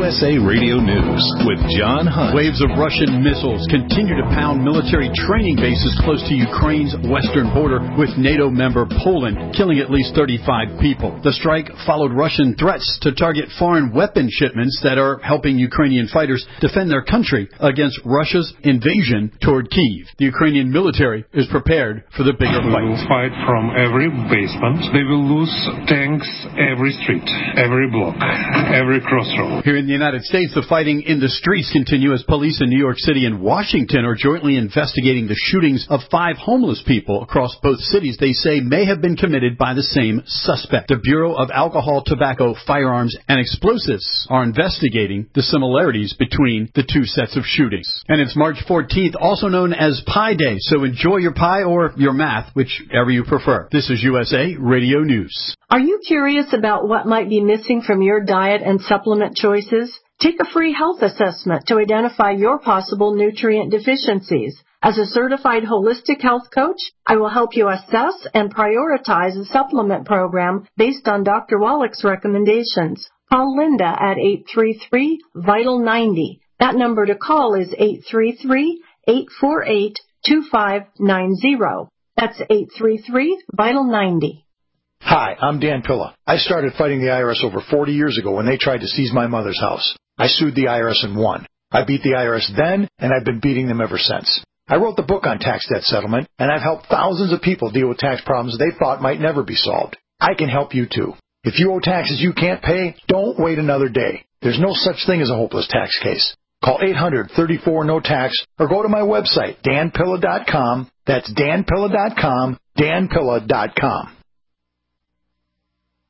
USA Radio News with John Hunt. Waves of Russian missiles continue to pound military training bases close to Ukraine's western border with NATO member Poland, killing at least 35 people. The strike followed Russian threats to target foreign weapon shipments that are helping Ukrainian fighters defend their country against Russia's invasion toward Kyiv. The Ukrainian military is prepared for the bigger fight. They will fight from every basement. They will lose tanks every street, every block, every crossroad. Here in the United States, the fighting in the streets continue as police in New York City and Washington are jointly investigating the shootings of 5 homeless people across both cities they say may have been committed by the same suspect. The Bureau of Alcohol, Tobacco, Firearms, and Explosives are investigating the similarities between the two sets of shootings. And it's March 14th, also known as Pie Day, so enjoy your pie or your math, whichever you prefer. This is USA Radio News. Are you curious about what might be missing from your diet and supplement choices? Take a free health assessment to identify your possible nutrient deficiencies. As a certified holistic health coach, I will help you assess and prioritize a supplement program based on Dr. Wallach's recommendations. Call Linda at 833-VITAL-90. That number to call is 833-848-2590. That's 833-VITAL-90. Hi, I'm Dan Pilla. I started fighting the IRS over 40 years ago when they tried to seize my mother's house. I sued the IRS and won. I beat the IRS then, and I've been beating them ever since. I wrote the book on tax debt settlement, and I've helped thousands of people deal with tax problems they thought might never be solved. I can help you too. If you owe taxes you can't pay, don't wait another day. There's no such thing as a hopeless tax case. Call 800-34-NO-TAX or go to my website, danpilla.com. That's danpilla.com, danpilla.com.